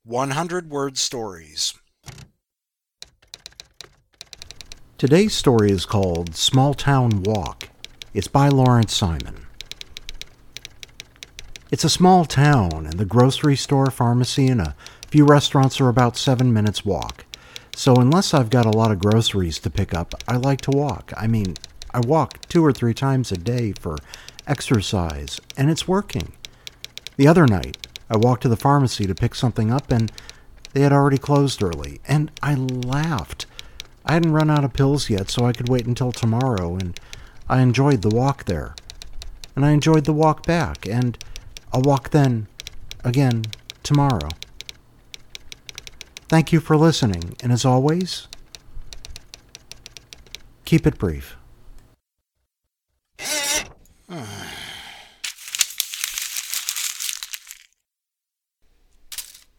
100-word stories. Today's story is called Small Town Walk. It's by Lawrence Simon. It's a small town, and the grocery store, pharmacy, and a few restaurants are about 7 minutes walk. So unless I've got a lot of groceries to pick up, I like to walk. I walk 2 or 3 times a day for exercise, and it's working. The other night, I walked to the pharmacy to pick something up, and they had already closed early, and I laughed. I hadn't run out of pills yet, so I could wait until tomorrow, and I enjoyed the walk there. And I enjoyed the walk back, and I'll walk then, again, tomorrow. Thank you for listening, and as always, keep it brief.